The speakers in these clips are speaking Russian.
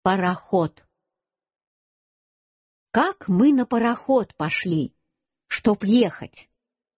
Пароход. Как мы на пароход пошли, чтоб ехать.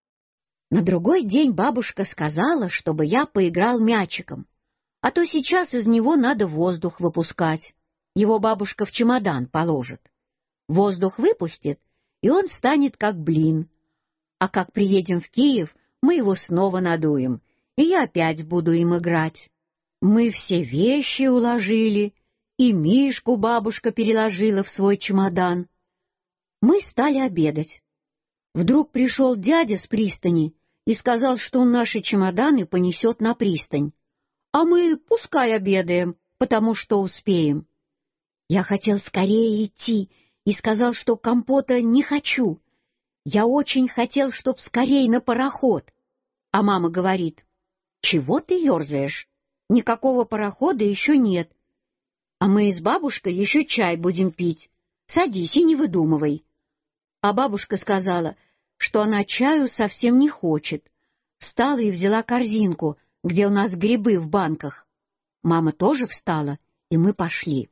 На другой день бабушка сказала, чтобы я поиграл мячиком, а то сейчас из него надо воздух выпускать. Его бабушка в чемодан положит. Воздух выпустит, и он станет как блин. А как приедем в Киев, мы его снова надуем, и я опять буду им играть. Мы все вещи уложили, и Мишку бабушка переложила в свой чемодан. Мы стали обедать. Вдруг пришел дядя с пристани и сказал, что он наши чемоданы понесет на пристань. А мы пускай обедаем, потому что успеем. Я хотел скорее идти и сказал, что компота не хочу. Я очень хотел, чтоб скорей на пароход. А мама говорит: «Чего ты ерзаешь? Никакого парохода еще нет. А мы с бабушкой еще чай будем пить. Садись и не выдумывай». А бабушка сказала, что она чаю совсем не хочет. Встала и взяла корзинку, где у нас грибы в банках. Мама тоже встала, и мы пошли.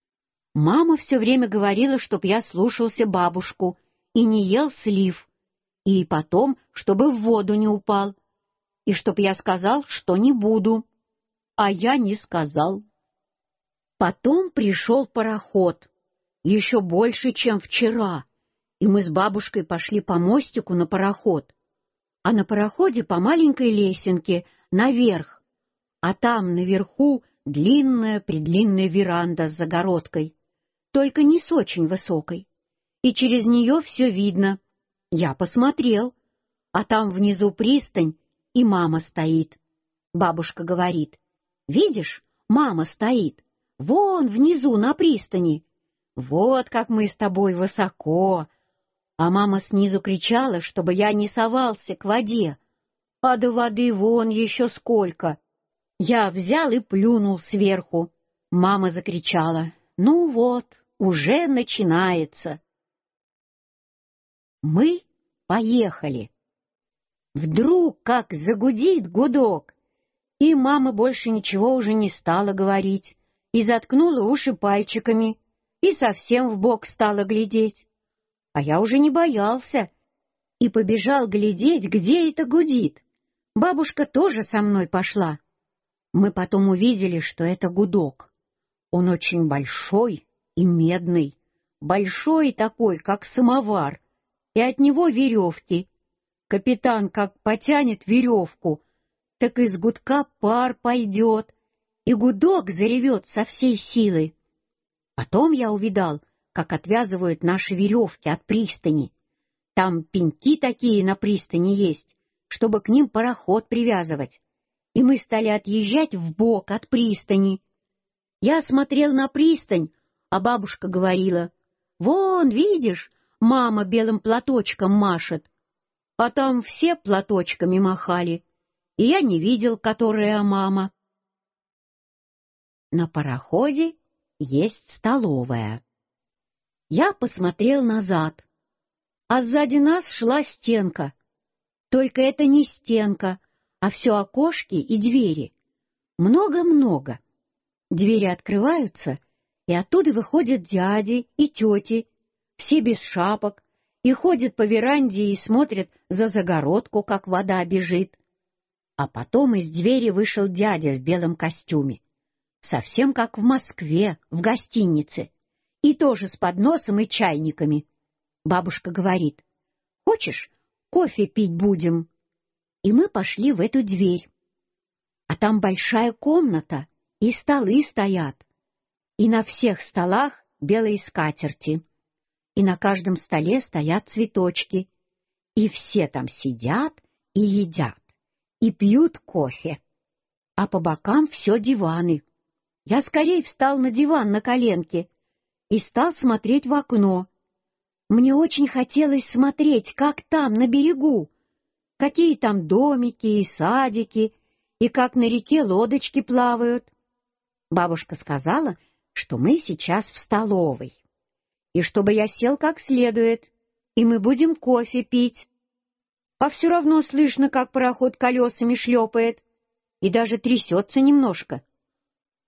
Мама все время говорила, чтоб я слушался бабушку и не ел слив, и потом, чтобы в воду не упал, и чтоб я сказал, что не буду. А я не сказал. Потом пришел пароход, еще больше, чем вчера, и мы с бабушкой пошли по мостику на пароход, а на пароходе по маленькой лесенке наверх, а там наверху длинная-предлинная веранда с загородкой, только не с очень высокой, и через нее все видно. Я посмотрел, а там внизу пристань, и мама стоит. Бабушка говорит: «Видишь, мама стоит, вон внизу на пристани. Вот как мы с тобой высоко». А мама снизу кричала, чтобы я не совался к воде. А до воды вон еще сколько. Я взял и плюнул сверху. Мама закричала: «Ну вот, уже начинается». Мы поехали. Вдруг как загудит гудок, и мама больше ничего уже не стала говорить, и заткнула уши пальчиками, и совсем вбок стала глядеть. А я уже не боялся и побежал глядеть, где это гудит. Бабушка тоже со мной пошла. Мы потом увидели, что это гудок. Он очень большой и медный, большой такой, как самовар, и от него веревки. Капитан как потянет веревку, так из гудка пар пойдет, и гудок заревет со всей силы. Потом я увидал, как отвязывают наши веревки от пристани. Там пеньки такие на пристани есть, чтобы к ним пароход привязывать. И мы стали отъезжать вбок от пристани. Я смотрел на пристань, а бабушка говорила: «Вон, видишь, мама белым платочком машет». А там все платочками махали, и я не видел, которая мама. На пароходе есть столовая. Я посмотрел назад, а сзади нас шла стенка. Только это не стенка, а все окошки и двери. Много-много. Двери открываются, и оттуда выходят дяди и тети, все без шапок, и ходят по веранде и смотрят за загородку, как вода бежит. А потом из двери вышел дядя в белом костюме, совсем как в Москве, в гостинице, и тоже с подносом и чайниками. Бабушка говорит: «Хочешь, кофе пить будем?» И мы пошли в эту дверь. А там большая комната, и столы стоят, и на всех столах белые скатерти, и на каждом столе стоят цветочки, и все там сидят и едят, и пьют кофе. А по бокам все диваны. Я скорей встал на диван на коленке и стал смотреть в окно. Мне очень хотелось смотреть, как там, на берегу, какие там домики и садики, и как на реке лодочки плавают. Бабушка сказала, что мы сейчас в столовой, и чтобы я сел как следует, и мы будем кофе пить. А все равно слышно, как пароход колесами шлепает, и даже трясется немножко.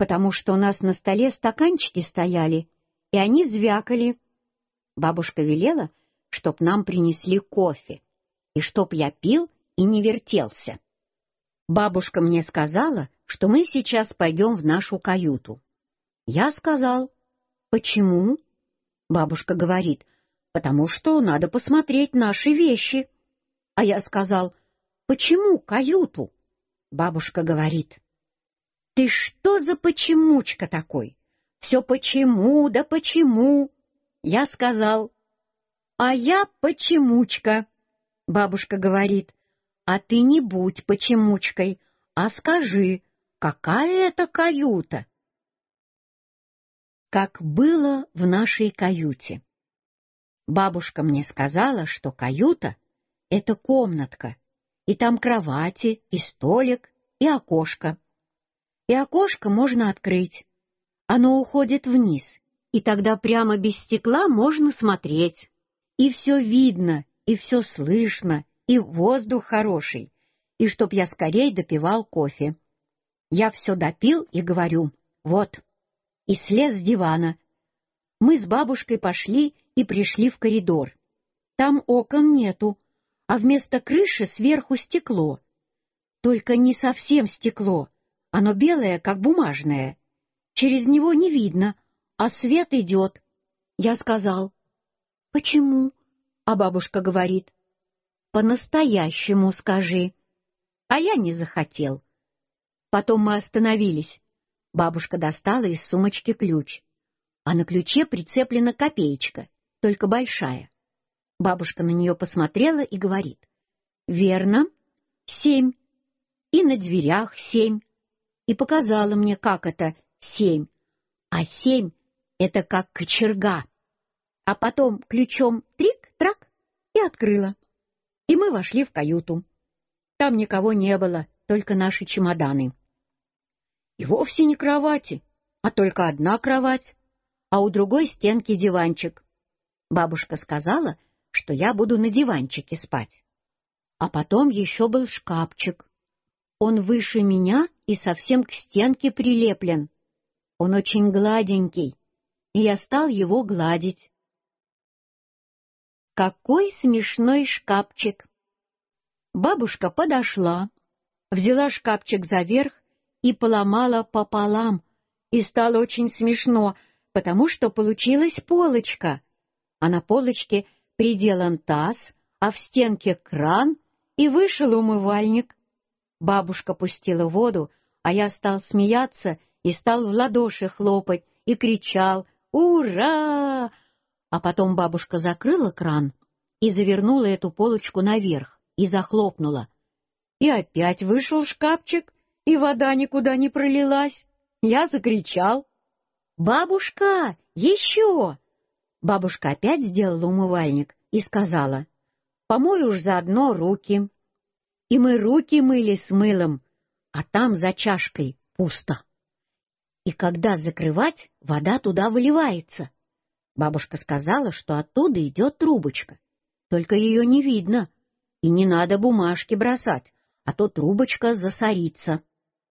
потому что у нас на столе стаканчики стояли, и они звякали. Бабушка велела, чтоб нам принесли кофе, и чтоб я пил и не вертелся. Бабушка мне сказала, что мы сейчас пойдем в нашу каюту. Я сказал: «Почему?» Бабушка говорит: «Потому что надо посмотреть наши вещи». А я сказал: «Почему каюту?» Бабушка говорит: «Ты что за почемучка такой? Все почему да почему?» Я сказал: «А я почемучка». Бабушка говорит: «А ты не будь почемучкой, а скажи, какая это каюта?» Как было в нашей каюте. Бабушка мне сказала, что каюта — это комнатка, и там кровати, и столик, и окошко. И окошко можно открыть. Оно уходит вниз, и тогда прямо без стекла можно смотреть. И все видно, и все слышно, и воздух хороший, и чтоб я скорей допивал кофе. Я все допил и говорю: «Вот», и слез с дивана. Мы с бабушкой пошли и пришли в коридор. Там окон нету, а вместо крыши сверху стекло. Только не совсем стекло, оно белое, как бумажное. Через него не видно, а свет идет. Я сказал: «Почему?» А бабушка говорит: «По-настоящему скажи». А я не захотел. Потом мы остановились. Бабушка достала из сумочки ключ, а на ключе прицеплена копеечка, только большая. Бабушка на нее посмотрела и говорит: «Верно, 7. И на дверях 7. И показала мне, как это 7. А 7 — это как кочерга. А потом ключом трик-трак и открыла. И мы вошли в каюту. Там никого не было, только наши чемоданы. И вовсе не кровати, а только одна кровать, а у другой стенки диванчик. Бабушка сказала, что я буду на диванчике спать. А потом еще был шкафчик. Он выше меня и совсем к стенке прилеплен. Он очень гладенький, и я стал его гладить. Какой смешной шкафчик! Бабушка подошла, взяла шкафчик за верх и поломала пополам, и стало очень смешно, потому что получилась полочка, а на полочке приделан таз, а в стенке кран, и вышел умывальник. Бабушка пустила воду, а я стал смеяться и стал в ладоши хлопать и кричал: «Ура!» А потом бабушка закрыла кран и завернула эту полочку наверх и захлопнула. И опять вышел шкафчик, и вода никуда не пролилась. Я закричал: «Бабушка, еще!» Бабушка опять сделала умывальник и сказала: «Помой уж заодно руки». И мы руки мыли с мылом, а там за чашкой пусто. И когда закрывать, вода туда выливается. Бабушка сказала, что оттуда идет трубочка, только ее не видно, и не надо бумажки бросать, а то трубочка засорится.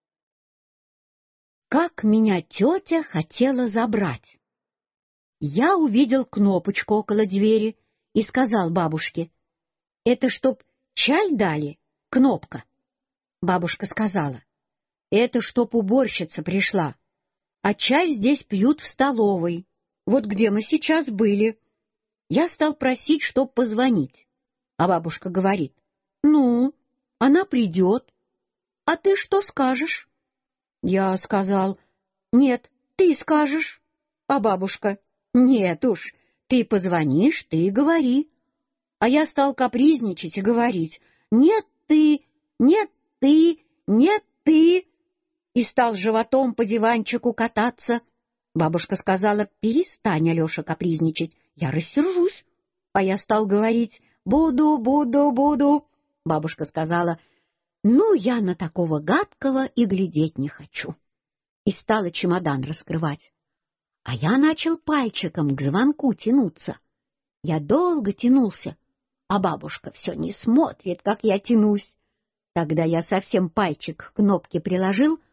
Как меня тетя хотела забрать! Я увидел кнопочку около двери и сказал бабушке: «Это чтоб чай дали, кнопка?» Бабушка сказала: «Это чтоб уборщица пришла, а чай здесь пьют в столовой, вот где мы сейчас были». Я стал просить, чтоб позвонить, а бабушка говорит: «Ну, она придет, а ты что скажешь?» Я сказал: «Нет, ты скажешь». А бабушка: «Нет уж, ты позвонишь, ты говори». А я стал капризничать и говорить: «Нет ты, нет ты, нет ты», и стал животом по диванчику кататься. Бабушка сказала: «Перестань, Алеша, капризничать, я рассержусь». А я стал говорить: «Буду, буду, буду». Бабушка сказала: «Ну, я на такого гадкого и глядеть не хочу». И стала чемодан раскрывать. А я начал пальчиком к звонку тянуться. Я долго тянулся, а бабушка все не смотрит, как я тянусь. Тогда я совсем пальчик к кнопке приложил,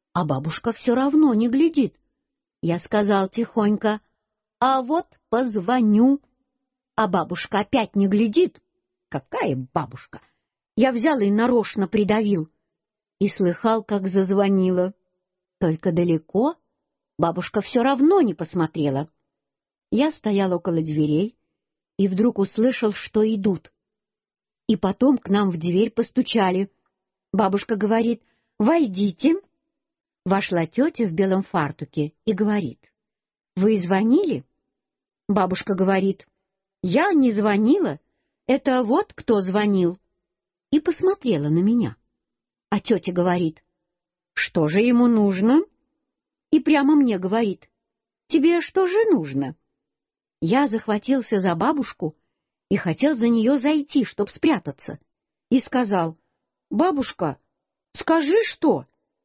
а бабушка все равно не глядит. Я сказал тихонько: «А вот позвоню». А бабушка опять не глядит. Какая бабушка? Я взял и нарочно придавил. И слыхал, как зазвонила. Только далеко. Бабушка все равно не посмотрела. Я стоял около дверей и вдруг услышал, что идут. И потом к нам в дверь постучали. Бабушка говорит: «Войдите». Вошла тетя в белом фартуке и говорит: «Вы звонили?» Бабушка говорит: «Я не звонила, это вот кто звонил». И посмотрела на меня. А тетя говорит: «Что же ему нужно?» И прямо мне говорит: «Тебе что же нужно?» Я захватился за бабушку и хотел за нее зайти, чтоб спрятаться, и сказал: «Бабушка, скажи, что?»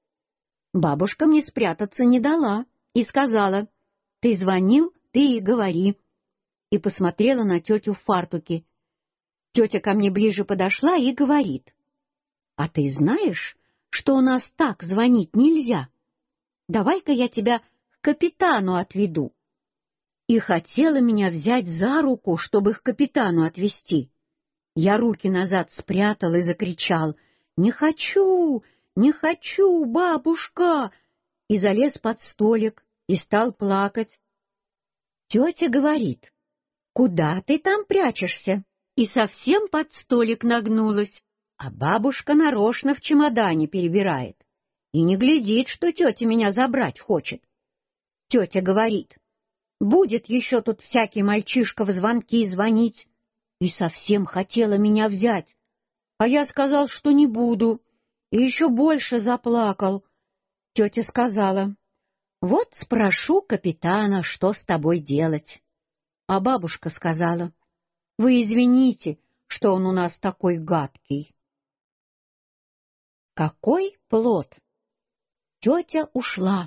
Бабушка мне спрятаться не дала и сказала: «Ты звонил, ты и говори». И посмотрела на тетю в фартуке. Тетя ко мне ближе подошла и говорит: «А ты знаешь, что у нас так звонить нельзя? Давай-ка я тебя к капитану отведу». И хотела меня взять за руку, чтобы их к капитану отвезти. Я руки назад спрятал и закричал: «Не хочу, не хочу, бабушка!» И залез под столик и стал плакать. Тетя говорит: «Куда ты там прячешься?» И совсем под столик нагнулась, а бабушка нарочно в чемодане перебирает и не глядит, что тетя меня забрать хочет. Тетя говорит: «Будет еще тут всякий мальчишка в звонки звонить», и совсем хотела меня взять. А я сказал, что не буду, и еще больше заплакал. Тетя сказала: «Вот спрошу капитана, что с тобой делать». А бабушка сказала: «Вы извините, что он у нас такой гадкий». Какой плод! Тетя ушла.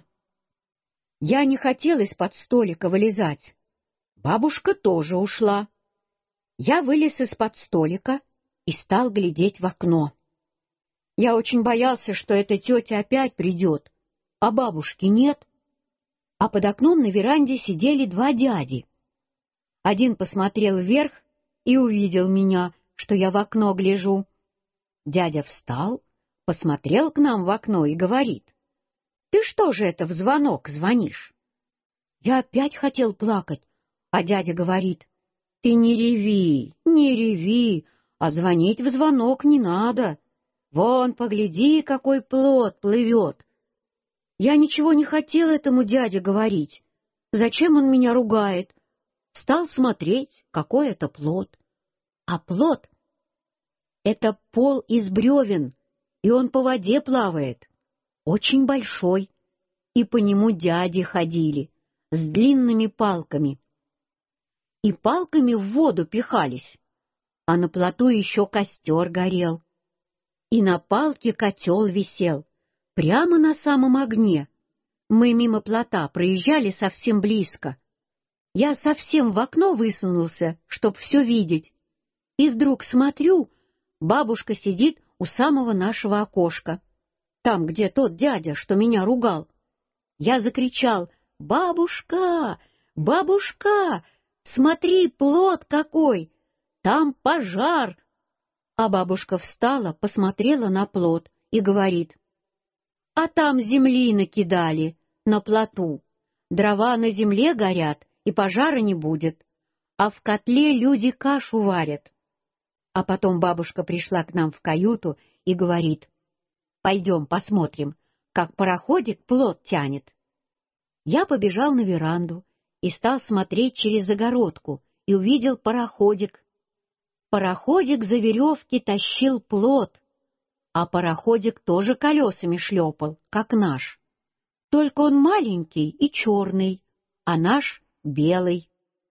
Я не хотел из-под столика вылезать. Бабушка тоже ушла. Я вылез из-под столика и стал глядеть в окно. Я очень боялся, что эта тетя опять придет, а бабушки нет. А под окном на веранде сидели два дяди. Один посмотрел вверх и увидел меня, что я в окно гляжу. Дядя встал, посмотрел к нам в окно и говорит: «Ты что же это в звонок звонишь?» Я опять хотел плакать, а дядя говорит: «Ты не реви, не реви, а звонить в звонок не надо. Вон, погляди, какой плод плывет». Я ничего не хотел этому дяде говорить. Зачем он меня ругает? Стал смотреть, какой это плод. А плод — это пол из бревен, и он по воде плавает. Очень большой, и по нему дяди ходили с длинными палками. И палками в воду пихались, а на плоту еще костер горел. И на палке котел висел, прямо на самом огне. Мы мимо плота проезжали совсем близко. Я совсем в окно высунулся, чтоб все видеть. И вдруг смотрю, бабушка сидит у самого нашего окошка, там, где тот дядя, что меня ругал. Я закричал: «Бабушка! Бабушка! Смотри, плот какой! Там пожар!» А бабушка встала, посмотрела на плот и говорит: «А там земли накидали на плоту. Дрова на земле горят, и пожара не будет. А в котле люди кашу варят». А потом бабушка пришла к нам в каюту и говорит: «Пойдем посмотрим, как пароходик плот тянет». Я побежал на веранду и стал смотреть через загородку и увидел пароходик. Пароходик за веревки тащил плот, а пароходик тоже колесами шлепал, как наш. Только он маленький и черный, а наш белый.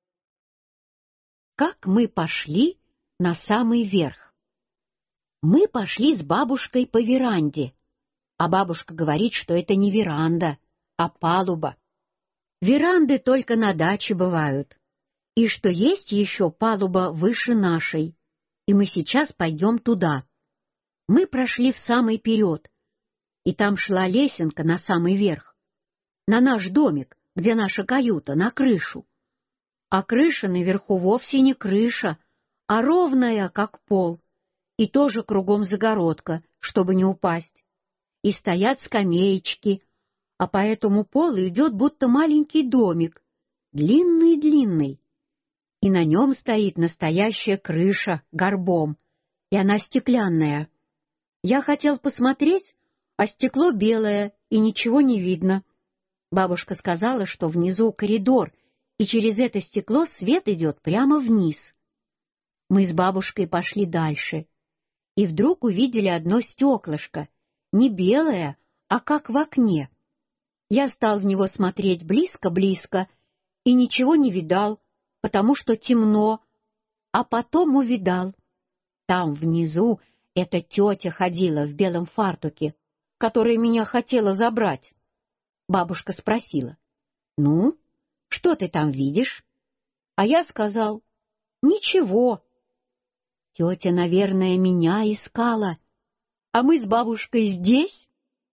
Как мы пошли на самый верх? Мы пошли с бабушкой по веранде, а бабушка говорит, что это не веранда, а палуба. Веранды только на даче бывают, и что есть еще палуба выше нашей, и мы сейчас пойдем туда. Мы прошли в самый вперед. и там шла лесенка на самый верх, на наш домик, где наша каюта, на крышу. А крыша наверху вовсе не крыша, а ровная, как пол, и тоже кругом загородка, чтобы не упасть. И стоят скамеечки, а по этому полу идет будто маленький домик, длинный-длинный. И на нем стоит настоящая крыша горбом, и она стеклянная. Я хотел посмотреть, а стекло белое, и ничего не видно. Бабушка сказала, что внизу коридор, и через это стекло свет идет прямо вниз. Мы с бабушкой пошли дальше, и вдруг увидели одно стеклышко, не белое, а как в окне. Я стал в него смотреть близко-близко и ничего не видал, потому что темно, а потом увидал. Там внизу эта тетя ходила в белом фартуке, которая меня хотела забрать. Бабушка спросила: «Ну, что ты там видишь?» А я сказал: «Ничего». Тетя, наверное, меня искала, а мы с бабушкой здесь.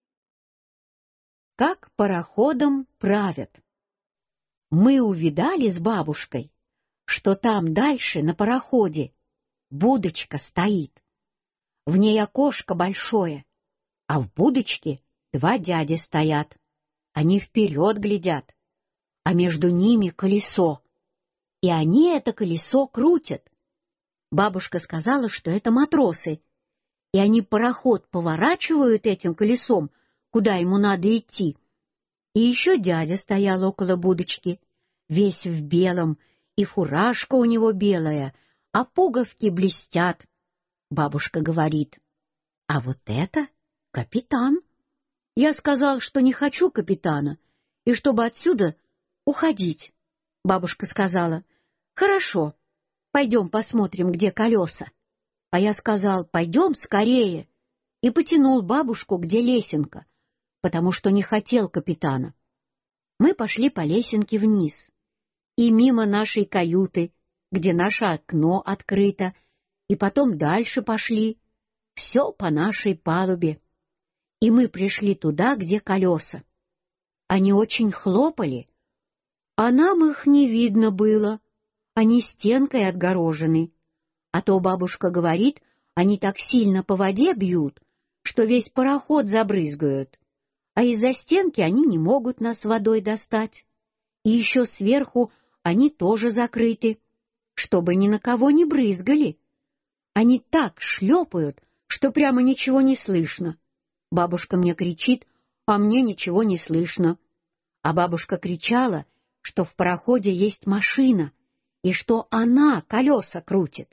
Как пароходом правят. Мы увидали с бабушкой, что там дальше на пароходе будочка стоит. В ней окошко большое, а в будочке 2 дяди стоят. Они вперед глядят, а между ними колесо, и они это колесо крутят. Бабушка сказала, что это матросы, и они пароход поворачивают этим колесом, куда ему надо идти. И еще дядя стоял около будочки, весь в белом, и фуражка у него белая, а пуговки блестят. Бабушка говорит: «А вот это капитан». Я сказал, что не хочу капитана, и чтобы отсюда уходить. Бабушка сказала: «Хорошо, пойдем посмотрим, где колеса». А я сказал: «Пойдем скорее», и потянул бабушку, где лесенка, потому что не хотел капитана. Мы пошли по лесенке вниз, и мимо нашей каюты, где наше окно открыто, и потом дальше пошли, все по нашей палубе. И мы пришли туда, где колеса. Они очень хлопали, а нам их не видно было, они стенкой отгорожены. А то бабушка говорит, они так сильно по воде бьют, что весь пароход забрызгают, а из-за стенки они не могут нас водой достать. И еще сверху они тоже закрыты, чтобы ни на кого не брызгали. Они так шлепают, что прямо ничего не слышно. Бабушка мне кричит, а мне ничего не слышно. А бабушка кричала, что в пароходе есть машина, и что она колеса крутит.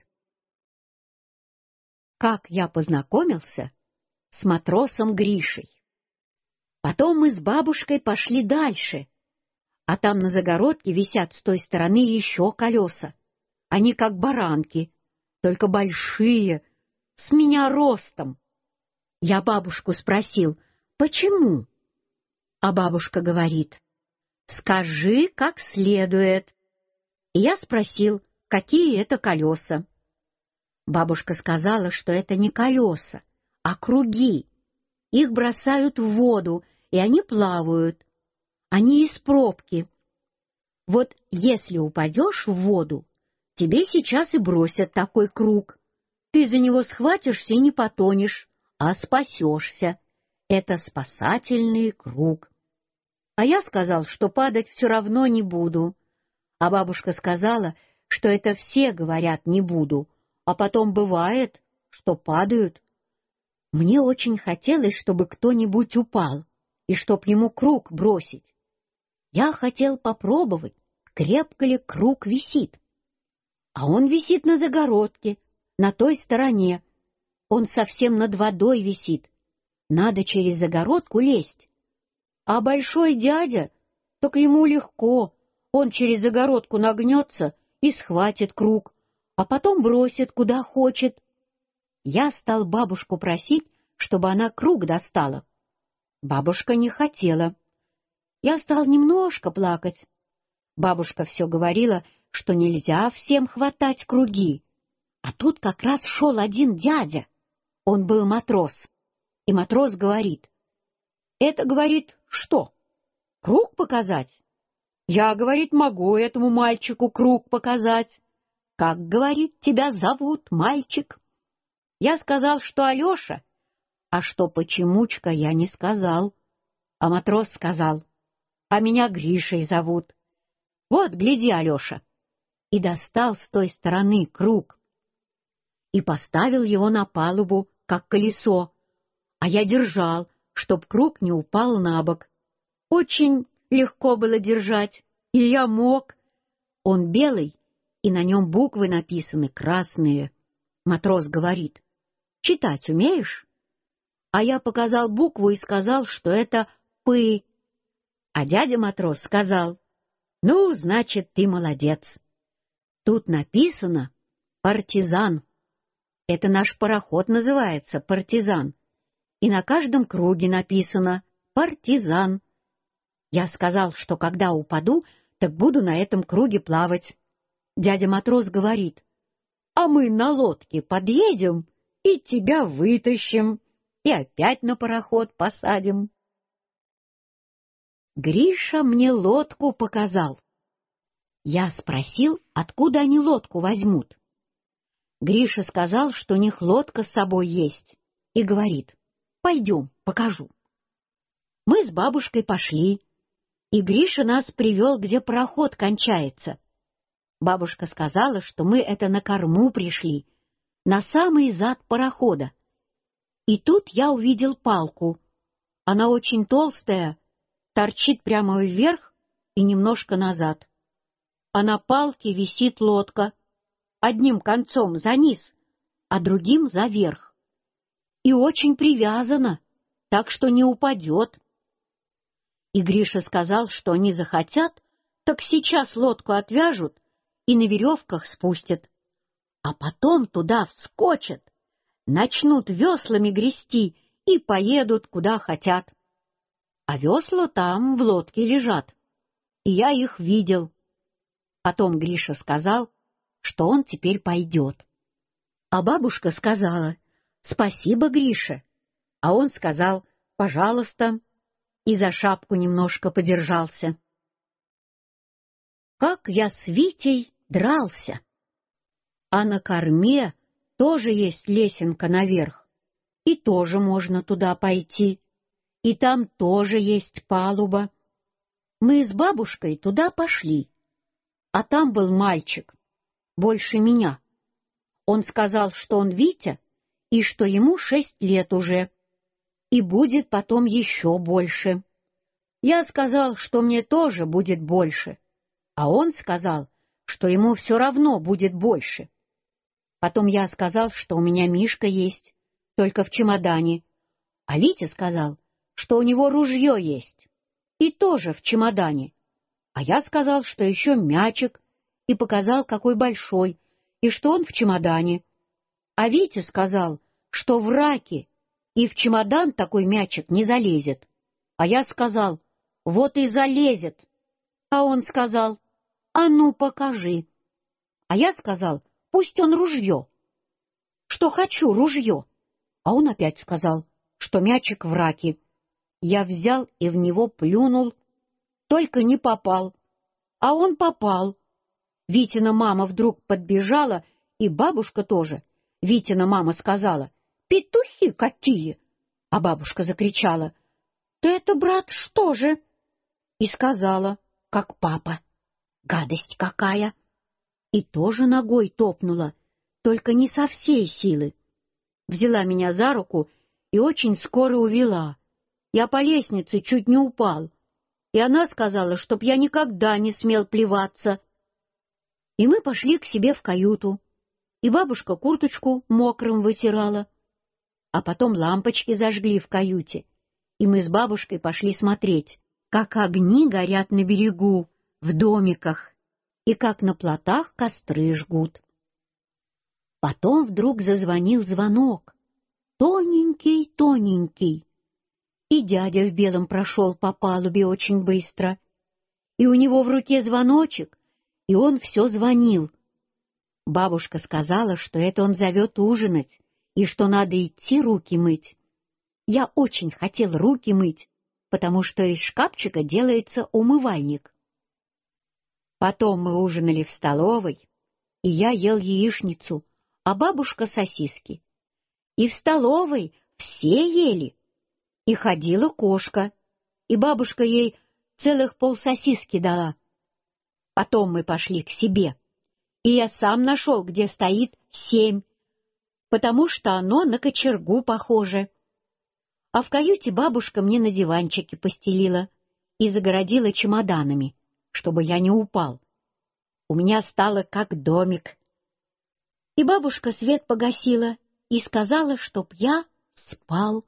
Как я познакомился с матросом Гришей. Потом мы с бабушкой пошли дальше, а там на загородке висят с той стороны еще колеса. Они как баранки, только большие, с меня ростом. Я бабушку спросил: «Почему?» А бабушка говорит: «Скажи как следует». И я спросил, какие это колеса. Бабушка сказала, что это не колеса, а круги. Их бросают в воду, и они плавают. Они из пробки. Вот если упадешь в воду, тебе сейчас и бросят такой круг. Ты за него схватишься и не потонешь, а спасешься. Это спасательный круг. А я сказал, что падать все равно не буду. А бабушка сказала, что это все говорят «не буду», а потом бывает, что падают. Мне очень хотелось, чтобы кто-нибудь упал, и чтоб ему круг бросить. Я хотел попробовать, крепко ли круг висит. А он висит на загородке, на той стороне. Он совсем над водой висит. Надо через загородку лезть. А большой дядя, так ему легко. Он через загородку нагнется и схватит круг, а потом бросит куда хочет. Я стал бабушку просить, чтобы она круг достала. Бабушка не хотела. Я стал немножко плакать. Бабушка все говорила, что нельзя всем хватать круги. А тут как раз шел один дядя. Он был матрос. И матрос говорит: Это, говорит, что? Круг показать? Я, говорит, могу этому мальчику круг показать. Как, говорит, тебя зовут, мальчик? Я сказал, что Алеша, а что Почемучка, я не сказал. А матрос сказал, а меня Гришей зовут. Вот, гляди, Алеша. И достал с той стороны круг. И поставил его на палубу, как колесо, а я держал, чтоб круг не упал на бок. Очень легко было держать, и я мог. Он белый, и на нем буквы написаны красные. Матрос говорит, читать умеешь? А я показал букву и сказал, что это «П». А дядя матрос сказал, ну, значит, ты молодец. Тут написано «Партизан». Это наш пароход называется «Партизан». И на каждом круге написано «Партизан». Я сказал, что когда упаду, так буду на этом круге плавать. Дядя матрос говорит, а мы на лодке подъедем и тебя вытащим, и опять на пароход посадим. Гриша мне лодку показал. Я спросил, откуда они лодку возьмут. Гриша сказал, что у них лодка с собой есть, и говорит, пойдем, покажу. Мы с бабушкой пошли, и Гриша нас привел, где пароход кончается. Бабушка сказала, что мы это на корму пришли, на самый зад парохода. И тут я увидел палку. Она очень толстая, торчит прямо вверх и немножко назад. А на палке висит лодка, одним концом за низ, а другим за верх. И очень привязана, так что не упадет. И Гриша сказал, что они захотят, так сейчас лодку отвяжут и на веревках спустят. А потом туда вскочат, начнут веслами грести и поедут куда хотят. А весла там в лодке лежат, и я их видел. Потом Гриша сказал, что он теперь пойдет. А бабушка сказала, спасибо, Гриша. А он сказал, пожалуйста, и за шапку немножко подержался. Как я с Витей дрался! А на корме тоже есть лесенка наверх, и тоже можно туда пойти, и там тоже есть палуба. Мы с бабушкой туда пошли, а там был мальчик, больше меня. Он сказал, что он Витя, и что ему 6 лет уже, и будет потом еще больше. Я сказал, что мне тоже будет больше, а он сказал, что ему все равно будет больше. Потом я сказал, что у меня Мишка есть, только в чемодане, а Витя сказал, что у него ружье есть, и тоже в чемодане. А я сказал, что еще мячик, и показал, какой большой, и что он в чемодане. А Витя сказал, что в раке, и в чемодан такой мячик не залезет. А я сказал, вот и залезет. А он сказал, а ну покажи. А я сказал, пусть он ружье, что хочу ружье. А он опять сказал, что мячик в раке. Я взял и в него плюнул, только не попал. А он попал. Витина мама вдруг подбежала, и бабушка тоже. Витина мама сказала, петухи какие! А бабушка закричала, ты это, брат, что же? И сказала, как папа, гадость какая! И тоже ногой топнула, только не со всей силы. Взяла меня за руку и очень скоро увела. Я по лестнице чуть не упал, и она сказала, чтоб я никогда не смел плеваться. И мы пошли к себе в каюту, и бабушка курточку мокрым вытирала. А потом лампочки зажгли в каюте, и мы с бабушкой пошли смотреть, как огни горят на берегу, в домиках, и как на плотах костры жгут. Потом вдруг зазвонил звонок, тоненький, и дядя в белом прошел по палубе очень быстро, и у него в руке звоночек, и он все звонил. Бабушка сказала, что это он зовет ужинать, и что надо идти руки мыть. Я очень хотел руки мыть, потому что из шкафчика делается умывальник. Потом мы ужинали в столовой, и я ел яичницу, а бабушка — сосиски. И в столовой все ели. И ходила кошка, и бабушка ей целых полсосиски дала. Потом мы пошли к себе, и я сам нашел, где стоит 7, потому что оно на кочергу похоже. А в каюте бабушка мне на диванчике постелила и загородила чемоданами, чтобы я не упал. У меня стало как домик. И бабушка свет погасила и сказала, чтоб я спал.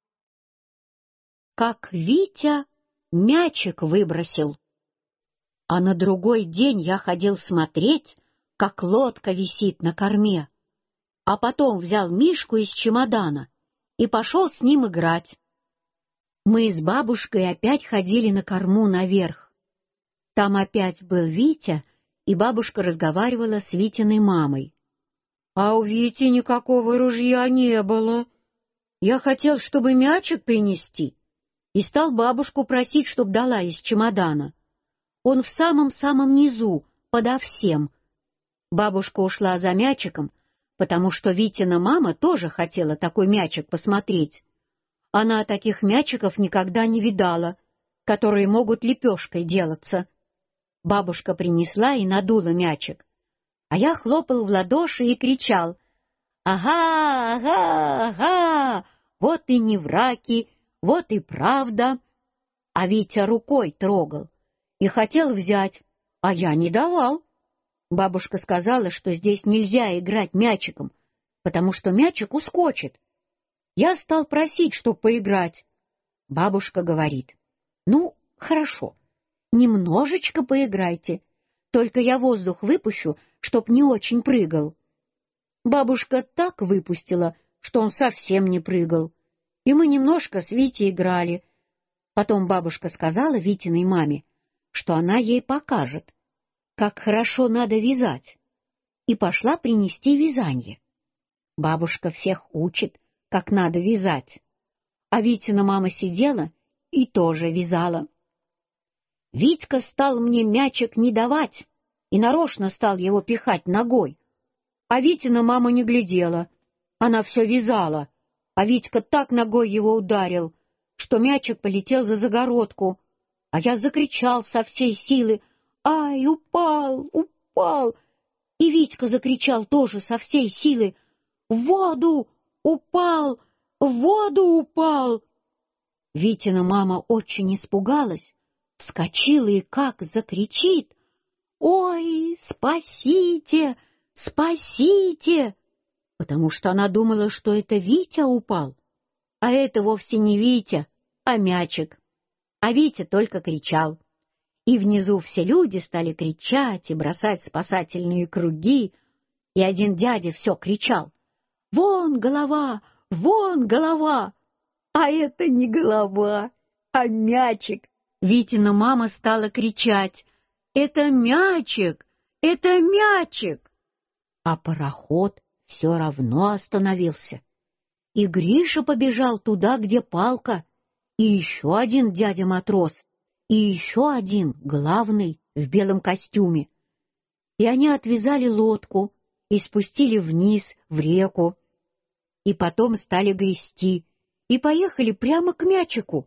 Как Витя мячик выбросил. А на другой день я ходил смотреть, как лодка висит на корме, а потом взял Мишку из чемодана и пошел с ним играть. Мы с бабушкой опять ходили на корму наверх. Там опять был Витя, и бабушка разговаривала с Витиной мамой. А у Вити никакого ружья не было. Я хотел, чтобы мячик принести, и стал бабушку просить, чтоб дала из чемодана. Он в самом-самом низу, подо всем. Бабушка ушла за мячиком, потому что Витина мама тоже хотела такой мячик посмотреть. Она таких мячиков никогда не видала, которые могут лепешкой делаться. Бабушка принесла и надула мячик, а я хлопал в ладоши и кричал: «Ага, ага, ага! Вот и не враки, вот и правда!» А Витя рукой трогал и хотел взять, а я не давал. Бабушка сказала, что здесь нельзя играть мячиком, потому что мячик ускочит. Я стал просить, чтоб поиграть. Бабушка говорит: «Ну, хорошо, немножечко поиграйте, только я воздух выпущу, чтоб не очень прыгал». Бабушка так выпустила, что он совсем не прыгал, и мы немножко с Витей играли. Потом бабушка сказала Витиной маме, что она ей покажет, как хорошо надо вязать, и пошла принести вязание. Бабушка всех учит, как надо вязать, а Витина мама сидела и тоже вязала. Витька стал мне мячик не давать и нарочно стал его пихать ногой, а Витина мама не глядела, она все вязала, а Витька так ногой его ударил, что мячик полетел за загородку, а я закричал со всей силы: «Ай, упал, упал!» И Витька закричал тоже со всей силы: «В воду упал, в воду упал!» Витина мама очень испугалась, вскочила и как закричит: «Ой, спасите, спасите!» Потому что она думала, что это Витя упал, а это вовсе не Витя, а мячик. А Витя только кричал. И внизу все люди стали кричать и бросать спасательные круги, и один дядя все кричал: «Вон голова! Вон голова!» А это не голова, а мячик. Витина мама стала кричать: «Это мячик! Это мячик!» А пароход все равно остановился. И Гриша побежал туда, где палка, и еще один дядя-матрос, и еще один главный в белом костюме. И они отвязали лодку и спустили вниз в реку, и потом стали грести, и поехали прямо к мячику.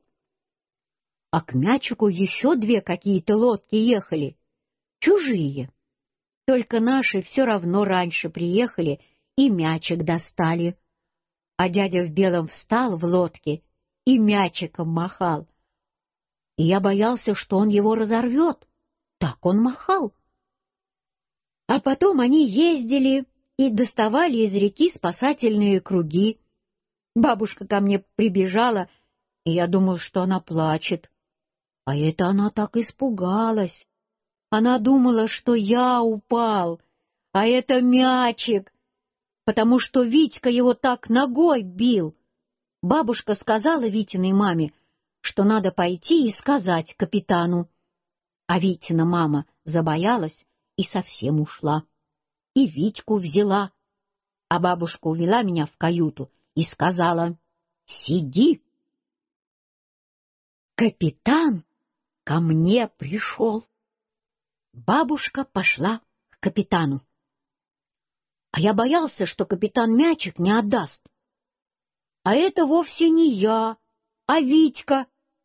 А к мячику еще 2 какие-то лодки ехали, чужие. Только наши все равно раньше приехали и мячик достали. А дядя в белом встал в лодке и мячиком махал. И я боялся, что он его разорвет. Так он махал. А потом они ездили и доставали из реки спасательные круги. Бабушка ко мне прибежала, и я думал, что она плачет. А это она так испугалась. Она думала, что я упал, а это мячик, потому что Витька его так ногой бил. Бабушка сказала Витиной маме, что надо пойти и сказать капитану. А Витина мама забоялась и совсем ушла. И Витьку взяла. А бабушка увела меня в каюту и сказала: «Сиди». Капитан ко мне пришел. Бабушка пошла к капитану. А я боялся, что капитан мячик не отдаст. А это вовсе не я, а Витька.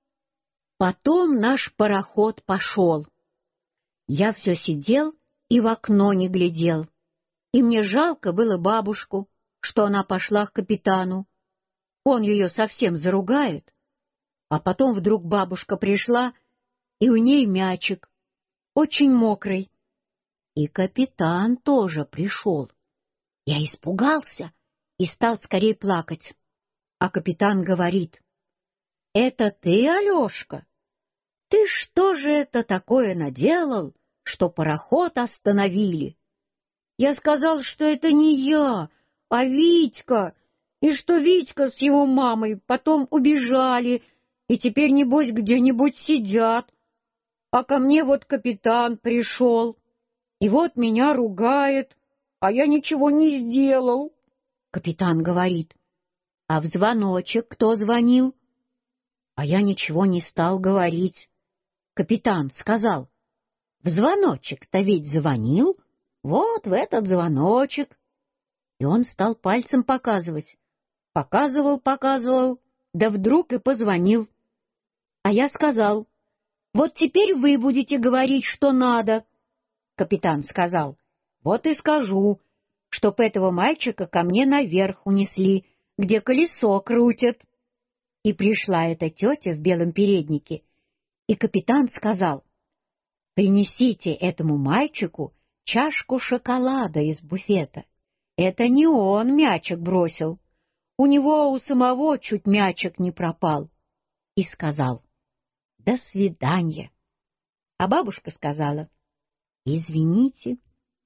Потом наш пароход пошел. Я все сидел и в окно не глядел. И мне жалко было бабушку, что она пошла к капитану. Он ее совсем заругает. А потом вдруг бабушка пришла, и у ней мячик, очень мокрый. И капитан тоже пришел. Я испугался и стал скорее плакать. А капитан говорит: «Это ты, Алешка? Ты что же это такое наделал, что пароход остановили?» Я сказал, что это не я, а Витька, и что Витька с его мамой потом убежали, и теперь, небось, где-нибудь сидят. А ко мне вот капитан пришел, и вот меня ругает, а я ничего не сделал. Капитан говорит: «А в звоночек кто звонил?» А я ничего не стал говорить. Капитан сказал: «В звоночек-то ведь звонил, вот в этот звоночек». И он стал пальцем показывать. Показывал, да вдруг и позвонил. А я сказал: «Вот теперь вы будете говорить, что надо». Капитан сказал: «Вот и скажу, чтоб этого мальчика ко мне наверх унесли, где колесо крутят». И пришла эта тетя в белом переднике, и капитан сказал: «Принесите этому мальчику чашку шоколада из буфета. Это не он мячик бросил, у него у самого чуть мячик не пропал». И сказал: «До свидания». А бабушка сказала: «Извините».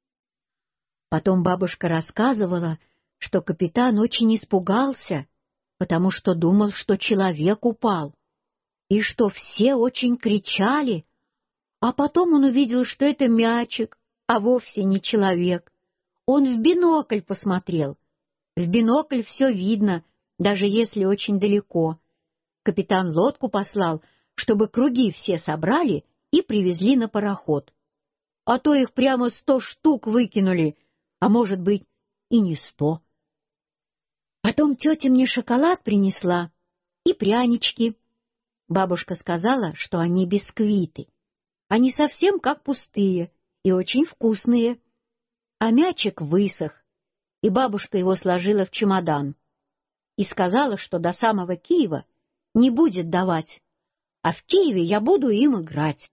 Потом бабушка рассказывала, что капитан очень испугался, потому что думал, что человек упал, и что все очень кричали, а потом он увидел, что это мячик, а вовсе не человек. Он в бинокль посмотрел. В бинокль все видно, даже если очень далеко. Капитан лодку послал, чтобы круги все собрали и привезли на пароход. А то их прямо 100 штук выкинули, а может быть и не 100. Потом тетя мне шоколад принесла и прянички. Бабушка сказала, что они бисквиты. Они совсем как пустые и очень вкусные. А мячик высох, и бабушка его сложила в чемодан. И сказала, что до самого Киева не будет давать, а в Киеве я буду им играть.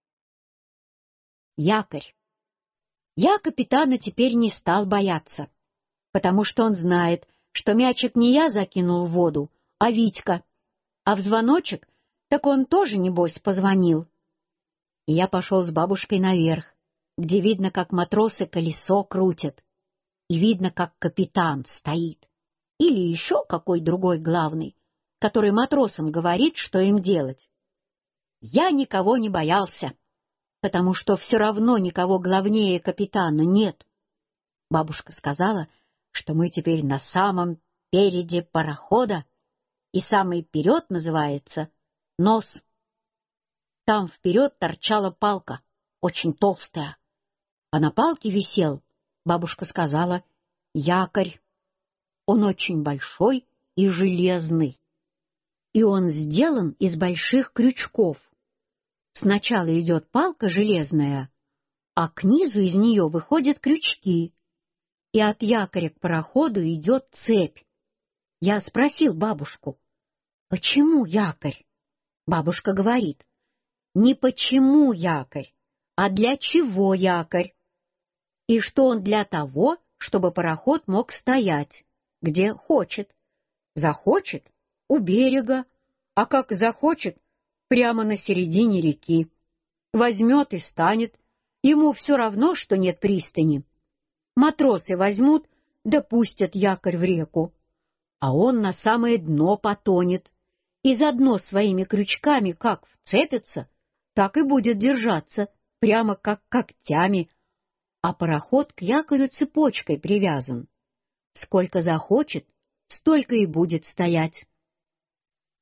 Якорь. Я капитана теперь не стал бояться, потому что он знает, что мячик не я закинул в воду, а Витька. А в звоночек, так он тоже, небось, позвонил. И я пошел с бабушкой наверх, где видно, как матросы колесо крутят, и видно, как капитан стоит, или еще какой другой главный, который матросам говорит, что им делать. Я никого не боялся, потому что все равно никого главнее капитана нет. Бабушка сказала, что мы теперь на самом переде парохода, и самый вперед называется нос. Там вперед торчала палка, очень толстая, а на палке висел, бабушка сказала, якорь. Он очень большой и железный, и он сделан из больших крючков. Сначала идет палка железная, а к низу из нее выходят крючки, и от якоря к пароходу идет цепь. Я спросил бабушку: «Почему якорь?» Бабушка говорит: «Не почему якорь, а для чего якорь? И что он для того, чтобы пароход мог стоять, где хочет. Захочет — у берега, а как захочет — прямо на середине реки. Возьмет и станет, ему все равно, что нет пристани. Матросы возьмут да пустят якорь в реку, а он на самое дно потонет, и за дно своими крючками как вцепится, так и будет держаться, прямо как когтями, а пароход к якорю цепочкой привязан. Сколько захочет, столько и будет стоять».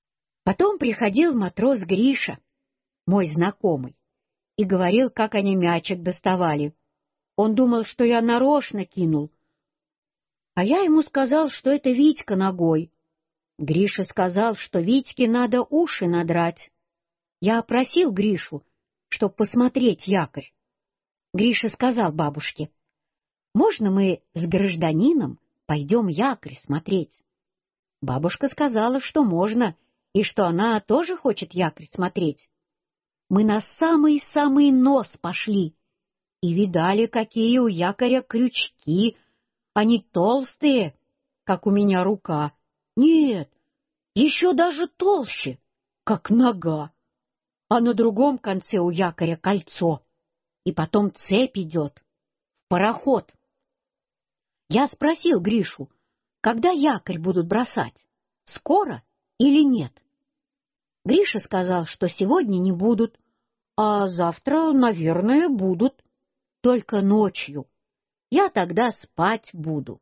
Потом приходил матрос Гриша, мой знакомый, и говорил, как они мячик доставали. Он думал, что я нарочно кинул, а я ему сказал, что это Витька ногой. Гриша сказал, что Витьке надо уши надрать. Я просил Гришу, чтоб посмотреть якорь. Гриша сказал бабушке: «Можно мы с гражданином пойдем якорь смотреть?» Бабушка сказала, что можно, и что она тоже хочет якорь смотреть. Мы на самый-самый нос пошли и видали, какие у якоря крючки. Они толстые, как у меня рука. Нет, еще даже толще, как нога. А на другом конце у якоря кольцо, и потом цепь идет в пароход. Я спросил Гришу, когда якорь будут бросать, скоро или нет. Гриша сказал, что сегодня не будут, а завтра, наверное, будут, только ночью. Я тогда спать буду.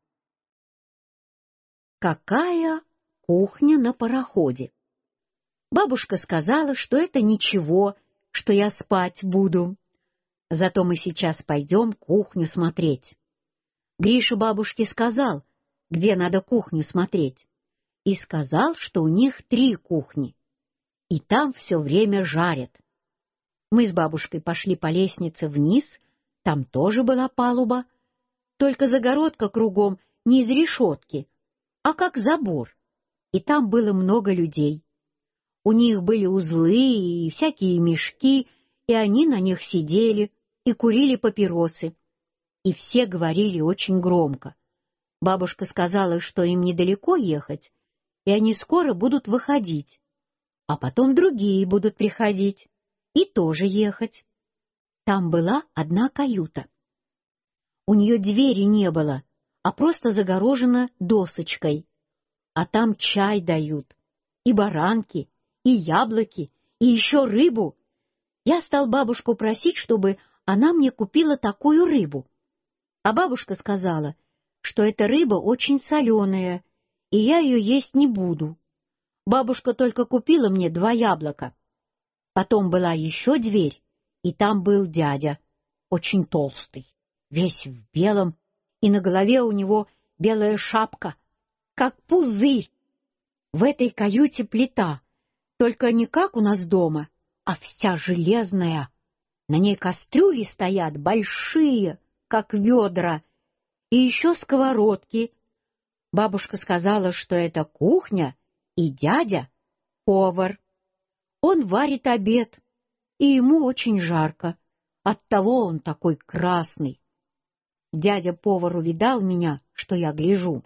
Какая кухня на пароходе? Бабушка сказала, что это ничего, что я спать буду. Зато мы сейчас пойдем кухню смотреть. Гриша бабушке сказал, где надо кухню смотреть, и сказал, что у них 3 кухни, и там все время жарят. Мы с бабушкой пошли по лестнице вниз, там тоже была палуба, только загородка кругом не из решетки, а как забор, и там было много людей. У них были узлы и всякие мешки, и они на них сидели и курили папиросы, и все говорили очень громко. Бабушка сказала, что им недалеко ехать, и они скоро будут выходить, а потом другие будут приходить и тоже ехать. Там была одна каюта. У нее двери не было, а просто загорожена досочкой. А там чай дают, и баранки, и яблоки, и еще рыбу. Я стал бабушку просить, чтобы она мне купила такую рыбу. А бабушка сказала, что эта рыба очень соленая, и я ее есть не буду. Бабушка только купила мне 2 яблока. Потом была еще дверь, и там был дядя, очень толстый, весь в белом, и на голове у него белая шапка, как пузырь. В этой каюте плита, только не как у нас дома, а вся железная. На ней кастрюли стоят большие, как ведра, и еще сковородки. Бабушка сказала, что это кухня, и дядя — повар. Он варит обед, и ему очень жарко, оттого он такой красный. Дядя-повар увидал меня, что я гляжу.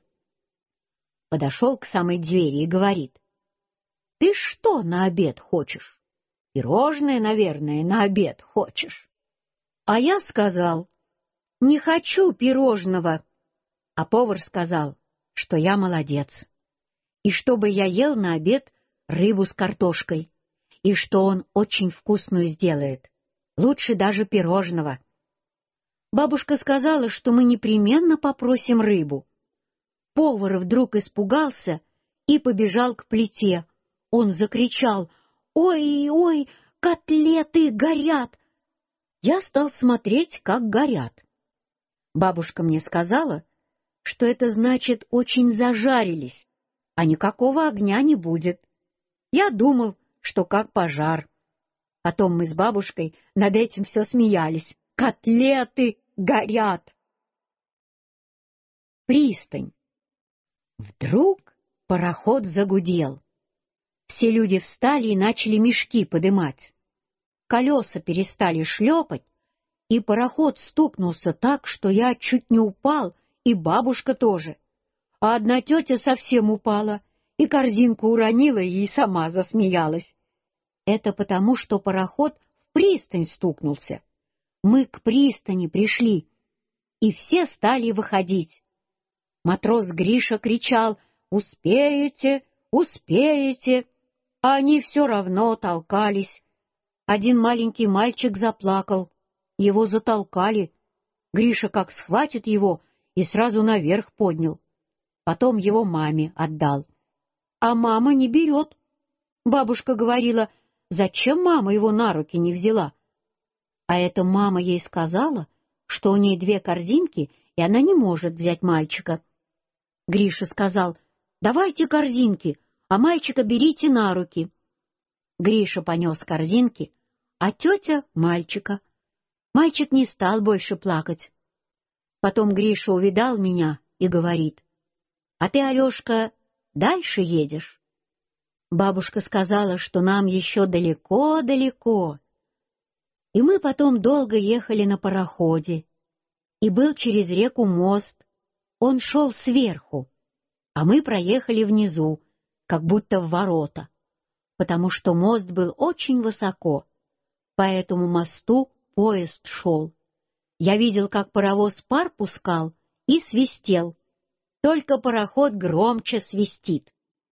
Подошел к самой двери и говорит: «Ты что на обед хочешь? Пирожное, наверное, на обед хочешь?» А я сказал: «Не хочу пирожного». А повар сказал, что я молодец, и чтобы я ел на обед рыбу с картошкой, и что он очень вкусную сделает, лучше даже пирожного. Бабушка сказала, что мы непременно попросим рыбу. Повар вдруг испугался и побежал к плите. Он закричал: «Ой, ой, котлеты горят!» Я стал смотреть, как горят. Бабушка мне сказала, что это значит очень зажарились, а никакого огня не будет. Я думал, что как пожар. Потом мы с бабушкой над этим все смеялись. Котлеты горят! Пристань. Вдруг пароход загудел. Все люди встали и начали мешки подымать. Колеса перестали шлепать, и пароход стукнулся так, что я чуть не упал, и бабушка тоже. А одна тетя совсем упала, и корзинку уронила, и сама засмеялась. Это потому, что пароход в пристань стукнулся. Мы к пристани пришли, и все стали выходить. Матрос Гриша кричал: «Успеете, успеете!» А они все равно толкались. Один маленький мальчик заплакал. Его затолкали. Гриша как схватит его и сразу наверх поднял. Потом его маме отдал. А мама не берет. Бабушка говорила, зачем мама его на руки не взяла? А эта мама ей сказала, что у ней 2 корзинки, и она не может взять мальчика. Гриша сказал, давайте корзинки, а мальчика берите на руки. Гриша понес корзинки, а тетя — мальчика. Мальчик не стал больше плакать. Потом Гриша увидал меня и говорит, «А ты, Алешка, дальше едешь?» Бабушка сказала, что нам еще далеко-далеко. И мы потом долго ехали на пароходе. И был через реку мост. Он шел сверху, а мы проехали внизу, как будто в ворота, потому что мост был очень высоко. По этому мосту поезд шел. Я видел, как паровоз пар пускал и свистел. Только пароход громче свистит.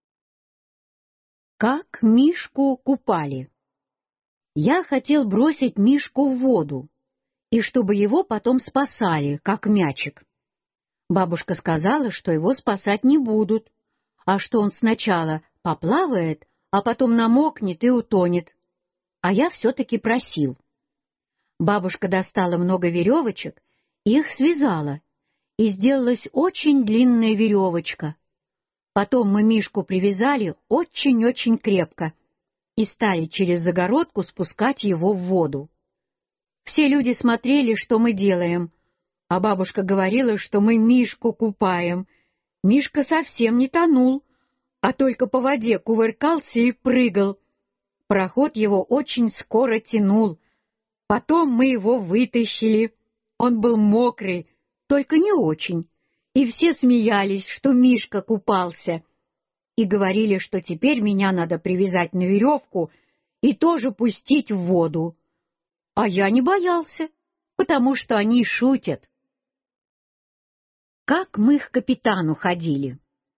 Как Мишку купали. Я хотел бросить Мишку в воду, и чтобы его потом спасали, как мячик. Бабушка сказала, что его спасать не будут, а что он сначала поплавает, а потом намокнет и утонет. А я все-таки просил. Бабушка достала много веревочек и их связала, и сделалась очень длинная веревочка. Потом мы Мишку привязали очень-очень крепко и стали через загородку спускать его в воду. Все люди смотрели, что мы делаем, а бабушка говорила, что мы Мишку купаем. Мишка совсем не тонул, а только по воде кувыркался и прыгал. Пароход его очень скоро тянул. Потом мы его вытащили. Он был мокрый, только не очень, и все смеялись, что Мишка купался, и говорили, что теперь меня надо привязать на веревку и тоже пустить в воду. А я не боялся, потому что они шутят. Как мы к капитану ходили.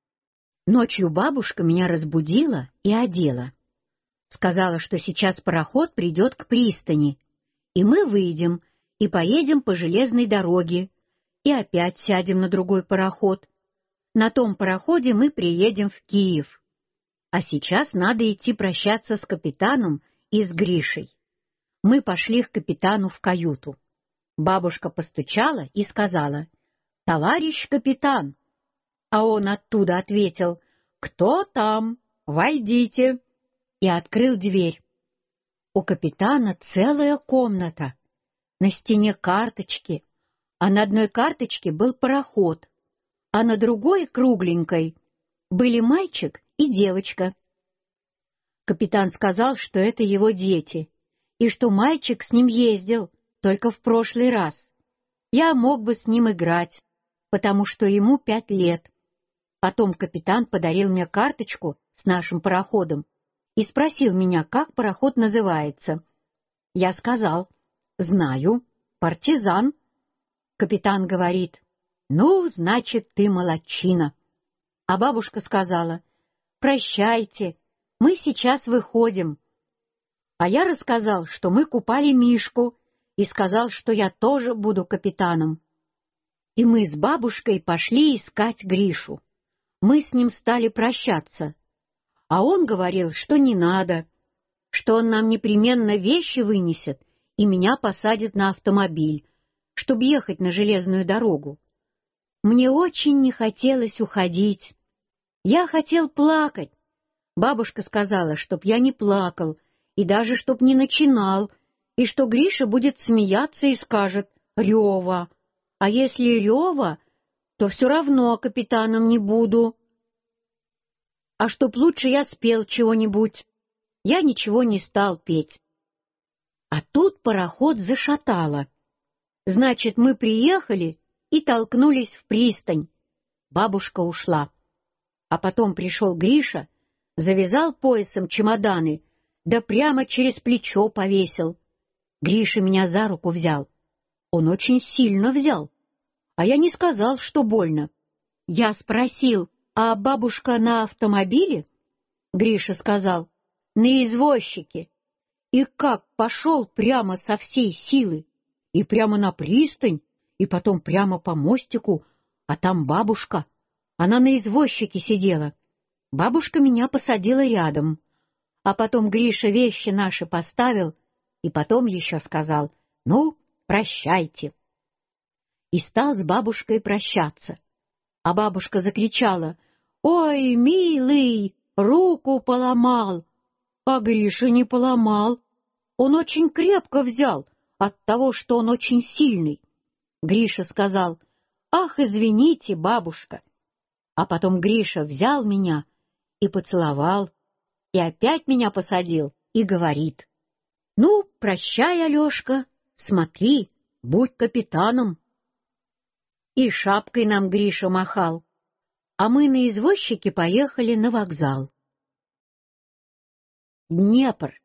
Ночью бабушка меня разбудила и одела. Сказала, что сейчас пароход придет к пристани, и мы выйдем и поедем по железной дороге, и опять сядем на другой пароход. На том пароходе мы приедем в Киев. А сейчас надо идти прощаться с капитаном и с Гришей. Мы пошли к капитану в каюту. Бабушка постучала и сказала, «Товарищ капитан!» А он оттуда ответил, «Кто там? Войдите!» и открыл дверь. У капитана целая комната. На стене карточки, а на одной карточке был пароход, а на другой, кругленькой, были мальчик и девочка. Капитан сказал, что это его дети, и что мальчик с ним ездил только в прошлый раз. Я мог бы с ним играть, потому что ему 5 лет. Потом капитан подарил мне карточку с нашим пароходом и спросил меня, как пароход называется. Я сказал, знаю, партизан. Капитан говорит, ну, значит, ты молодчина. А бабушка сказала, прощайте, мы сейчас выходим. А я рассказал, что мы купали Мишку, и сказал, что я тоже буду капитаном. И мы с бабушкой пошли искать Гришу. Мы с ним стали прощаться. А он говорил, что не надо, что он нам непременно вещи вынесет и меня посадит на автомобиль, чтобы ехать на железную дорогу. Мне очень не хотелось уходить. Я хотел плакать. Бабушка сказала, чтоб я не плакал, и даже чтоб не начинал, и что Гриша будет смеяться и скажет «Рева». А если Рева, то все равно капитаном не буду. А чтоб лучше я спел чего-нибудь. Я ничего не стал петь. А тут пароход зашатало. Значит, мы приехали и толкнулись в пристань. Бабушка ушла. А потом пришел Гриша, завязал поясом чемоданы, да прямо через плечо повесил. Гриша меня за руку взял. Он очень сильно взял. А я не сказал, что больно. Я спросил, а бабушка на автомобиле? Гриша сказал, на извозчике. И как пошел прямо со всей силы, и прямо на пристань, и потом прямо по мостику, а там бабушка. Она на извозчике сидела. Бабушка меня посадила рядом, А потом Гриша вещи наши поставил, и потом еще сказал: «Ну, прощайте». И стал с бабушкой прощаться. А бабушка закричала: «Ой, милый, руку поломал!» А Гриша не поломал. Он очень крепко взял от того, что он очень сильный. Гриша сказал: «Ах, извините, бабушка». А потом Гриша взял меня и поцеловал, и опять меня посадил, и говорит: «Ну, прощай, Алешка, смотри, будь капитаном». И шапкой нам Гриша махал, а мы на извозчике поехали на вокзал. Днепр.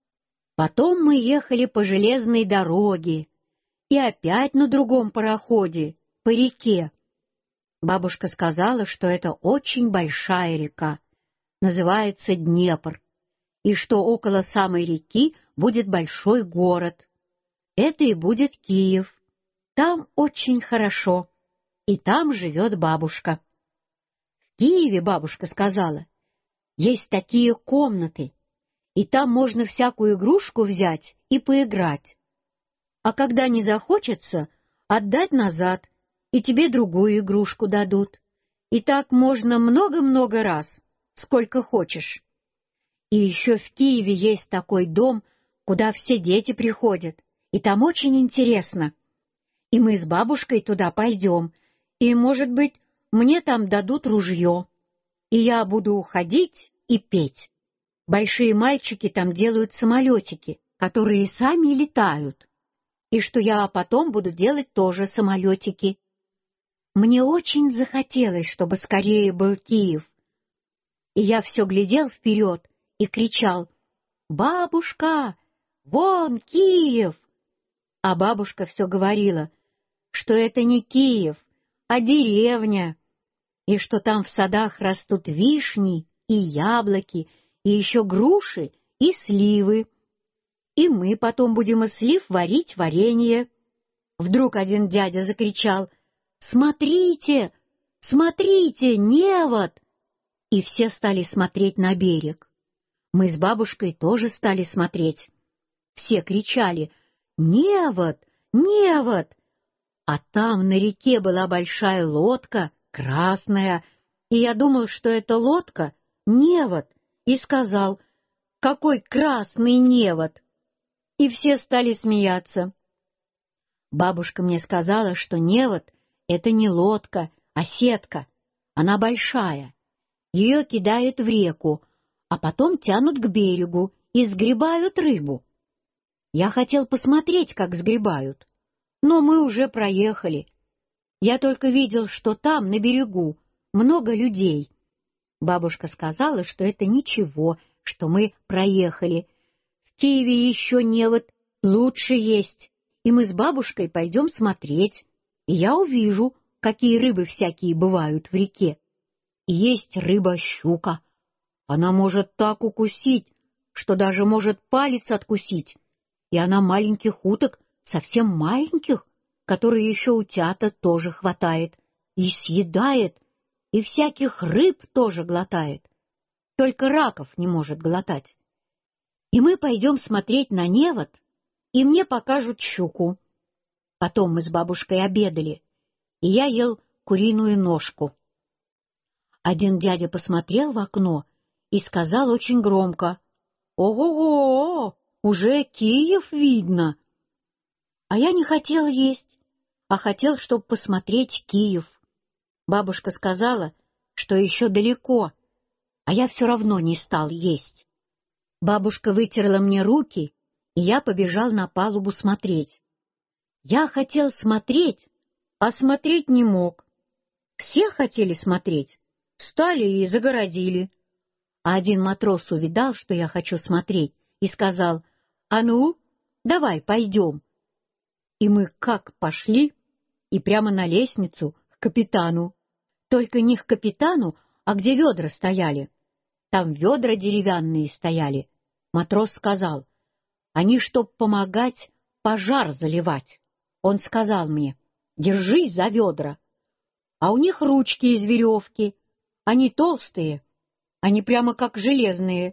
Потом мы ехали по железной дороге и опять на другом пароходе, по реке. Бабушка сказала, что это очень большая река, называется Днепр, и что около самой реки будет большой город. Это и будет Киев. Там очень хорошо, и там живет бабушка. В Киеве, бабушка сказала, есть такие комнаты, и там можно всякую игрушку взять и поиграть. А когда не захочется, отдать назад, и тебе другую игрушку дадут. И так можно много-много раз, сколько хочешь. И еще в Киеве есть такой дом, куда все дети приходят, и там очень интересно. И мы с бабушкой туда пойдем, и, может быть, мне там дадут ружье, и я буду уходить и петь. Большие мальчики там делают самолетики, которые сами летают, и что я потом буду делать тоже самолетики. Мне очень захотелось, чтобы скорее был Киев, и я все глядел вперед и кричал: «Бабушка, вон Киев!» А бабушка все говорила, что это не Киев, а деревня, и что там в садах растут вишни и яблоки, и еще груши и сливы. И мы потом будем из слив варить варенье. Вдруг один дядя закричал: «Смотрите, смотрите, невод!» И все стали смотреть на берег. Мы с бабушкой тоже стали смотреть. Все кричали: «Невод! Невод!» А там на реке была большая лодка, красная, и я думал, что это лодка — невод, и сказал: «Какой красный невод!» И все стали смеяться. Бабушка мне сказала, что невод — это не лодка, а сетка. Она большая. Ее кидают в реку, а потом тянут к берегу и сгребают рыбу. Я хотел посмотреть, как сгребают, но мы уже проехали. Я только видел, что там, на берегу, много людей. Бабушка сказала, что это ничего, что мы проехали. В Киеве еще невод лучше есть, и мы с бабушкой пойдем смотреть, и я увижу, какие рыбы всякие бывают в реке. И есть рыба-щука. Она может так укусить, что даже может палец откусить, и она маленьких уток, совсем маленьких, которые еще утята, тоже хватает и съедает, и всяких рыб тоже глотает, только раков не может глотать. И мы пойдем смотреть на невод, и мне покажут щуку. Потом мы с бабушкой обедали, и я ел куриную ножку. Один дядя посмотрел в окно и сказал очень громко: «Ого-го, уже Киев видно!» А я не хотел есть, а хотел, чтобы посмотреть Киев. Бабушка сказала, что еще далеко, а я все равно не стал есть. Бабушка вытерла мне руки, и я побежал на палубу смотреть. Я хотел смотреть, а смотреть не мог. Все хотели смотреть, встали и загородили. А один матрос увидал, что я хочу смотреть, и сказал: «А ну, давай пойдем». И мы как пошли, и прямо на лестницу к капитану. Только не к капитану, а где ведра стояли. Там ведра деревянные стояли. Матрос сказал: «Они, чтоб помогать, пожар заливать». Он сказал мне: «Держись за ведра». А у них ручки из веревки. Они толстые, они прямо как железные.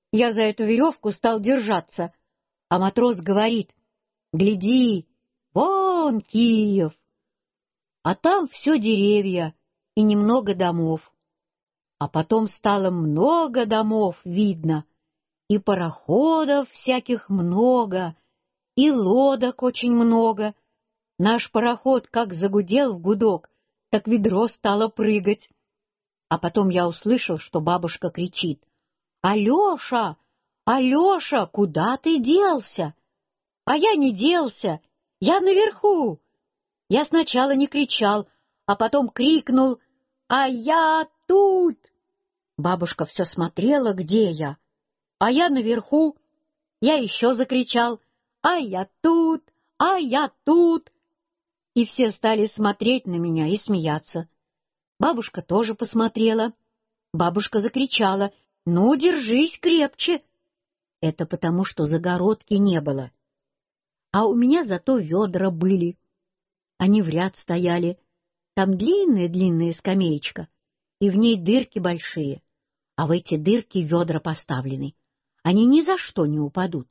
Я за эту веревку стал держаться, а матрос говорит: «Гляди, вон Киев, а там все деревья и немного домов». А потом стало много домов видно, и пароходов всяких много, и лодок очень много. Наш пароход как загудел в гудок, так ведро стало прыгать. А потом я услышал, что бабушка кричит: «Алеша! Алеша, куда ты делся?» А я не делся, я наверху. Я сначала не кричал, а потом крикнул: «А я тут!» Бабушка все смотрела, где я, а я наверху. Я еще закричал: «А я тут! А я тут!» И все стали смотреть на меня и смеяться. Бабушка тоже посмотрела. Бабушка закричала: «Ну, держись крепче!» Это потому, что загородки не было. А у меня зато ведра были. Они в ряд стояли. Там длинная-длинная скамеечка, и в ней дырки большие, а в эти дырки ведра поставлены. Они ни за что не упадут.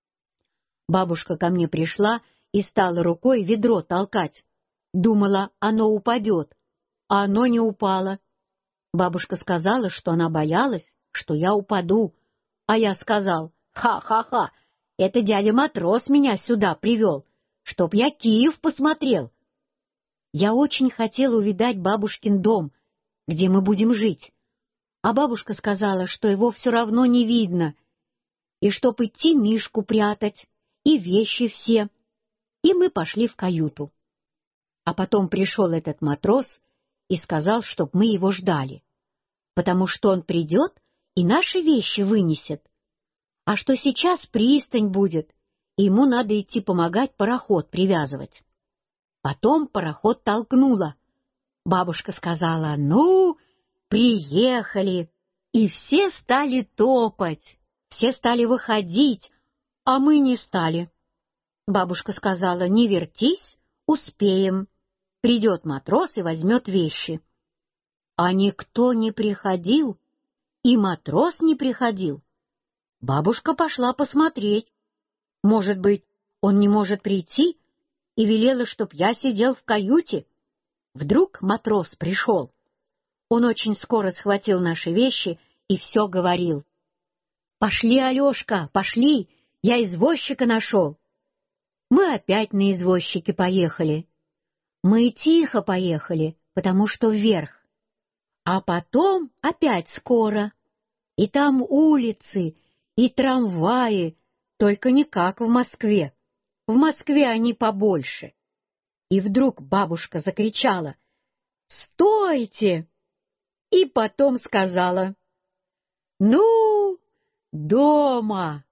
Бабушка ко мне пришла и стала рукой ведро толкать. Думала, оно упадет, а оно не упало. Бабушка сказала, что она боялась, что я упаду, а я сказал: «Ха-ха-ха, это дядя Матрос меня сюда привел, чтоб я Киев посмотрел». Я очень хотел увидать бабушкин дом, где мы будем жить, а бабушка сказала, что его все равно не видно, и чтоб идти Мишку прятать, и вещи все. И мы пошли в каюту. А потом пришел этот матрос и сказал, чтоб мы его ждали, потому что он придет и наши вещи вынесет, а что сейчас пристань будет, и ему надо идти помогать пароход привязывать. Потом пароход толкнуло. Бабушка сказала: «Ну, приехали!» И все стали топать, все стали выходить, а мы не стали. Бабушка сказала: «Не вертись, успеем. Придет матрос и возьмет вещи». А никто не приходил, и матрос не приходил. Бабушка пошла посмотреть. Может быть, он не может прийти, и велела, чтоб я сидел в каюте. Вдруг матрос пришел. Он очень скоро схватил наши вещи и все говорил: «Пошли, Алешка, пошли, я извозчика нашел». Мы опять на извозчике поехали. Мы тихо поехали, потому что вверх. А потом опять скоро. И там улицы, и трамваи, только не как в Москве. В Москве они побольше. И вдруг бабушка закричала: «Стойте!» И потом сказала: «Ну, дома!»